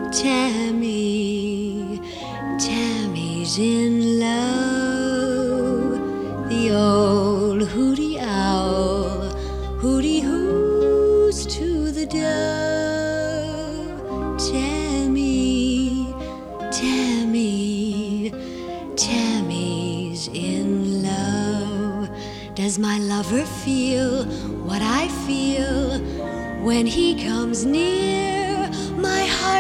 Tammy, Tammy's in love. The old hooty owl, hooty hoos to the dove. Tammy, Tammy, Tammy's in love. Does my lover feel what I feel when he comes near? My